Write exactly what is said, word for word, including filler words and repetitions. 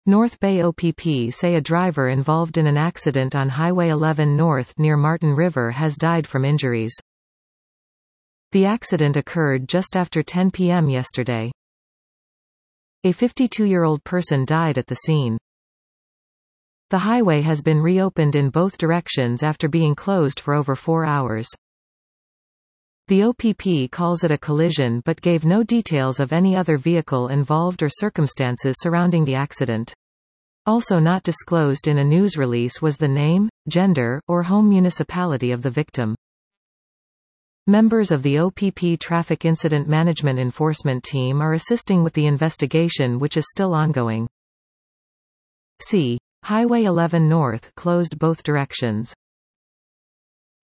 North Bay O P P say a driver involved in an accident on Highway eleven North near Martin River has died from injuries. The accident occurred just after ten p m yesterday. A fifty-two-year-old person died at the scene. The highway has been reopened in both directions after being closed for over four hours. The O P P calls it a collision but gave no details of any other vehicle involved or circumstances surrounding the accident. Also not disclosed in a news release was the name, gender, or home municipality of the victim. Members of the O P P Traffic Incident Management Enforcement Team are assisting with the investigation, which is still ongoing. C. Highway eleven North closed both directions.